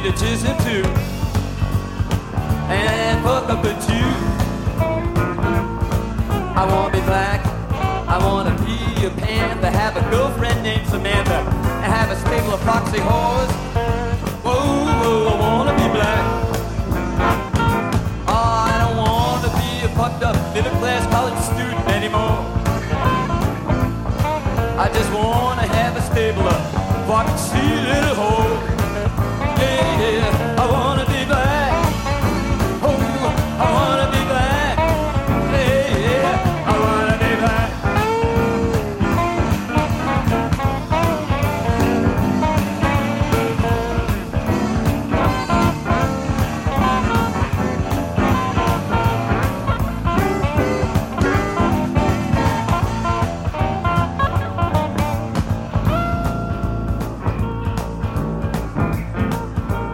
to kiss him too, and fuck up the Jew. I wanna be black, I wanna be a panther, have a girlfriend named Samantha, and have a stable of foxy whores.